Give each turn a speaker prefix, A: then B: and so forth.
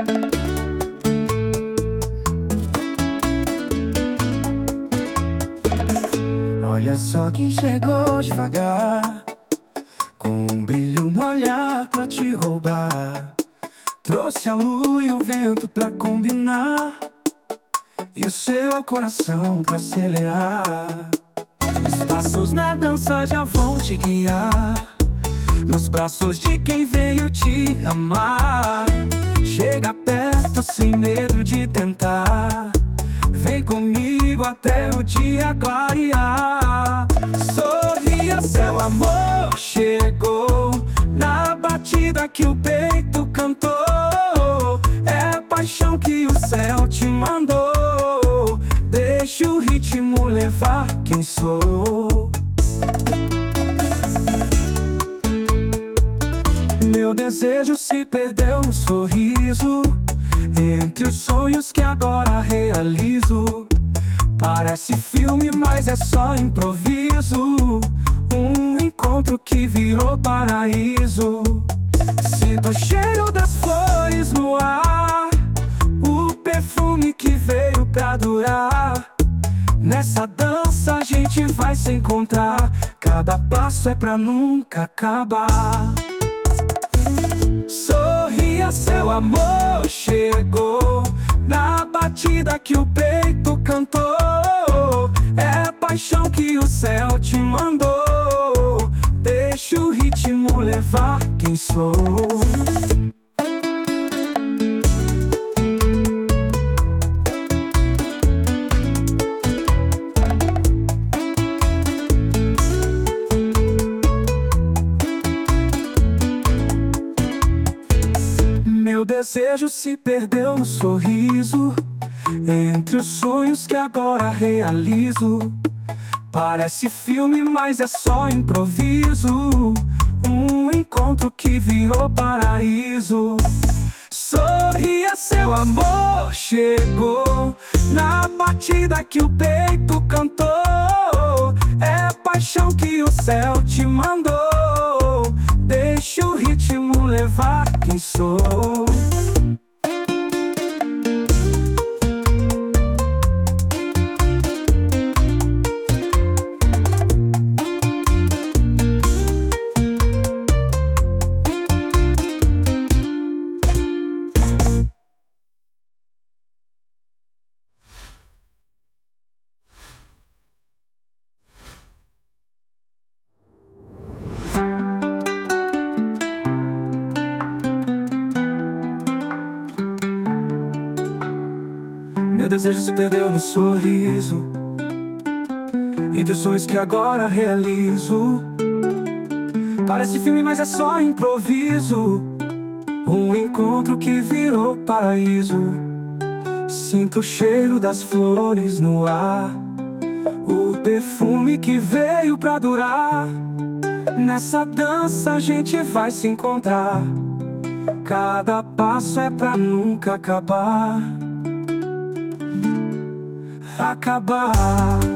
A: Olha só quem chegou devagar, com um brilho no olhar pra te roubar. Trouxe a lua e o vento pra combinar, e o seu coração pra acelerar. Os passos na dança já vão te guiar, nos braços de quem veio te amar. Chega perto sem medo de tentar, vem comigo até o dia clarear. Sorria, seu amor chegou, na batida que o peito cantou. É a paixão que o céu te mandou, deixa o ritmo levar quem sou. Meu desejo se perdeu no sorriso, entre os sonhos que agora realizo. Parece filme, mas é só improviso, um encontro que virou paraíso. Sinto o cheiro das flores no ar, o perfume que veio pra durar. Nessa dança a gente vai se encontrar, cada passo é pra nunca acabar. Sorria, seu amor chegou, na batida que o peito cantou. É a paixão que o céu te mandou, deixa o ritmo levar quem sou. Meu desejo se perdeu no sorriso, entre os sonhos que agora realizo. Parece filme, mas é só improviso, um encontro que virou paraíso. Sorria, seu amor chegou, na batida que o peito cantou. É a paixão que o céu te mandou, deixa o ritmo levar quem sou. Meu desejo se perdeu no sorriso, entre os sonhos que agora realizo. Parece filme, mas é só improviso, um encontro que virou paraíso. Sinto o cheiro das flores no ar, o perfume que veio pra durar. Nessa dança a gente vai se encontrar, cada passo é pra nunca acabar. Acabar.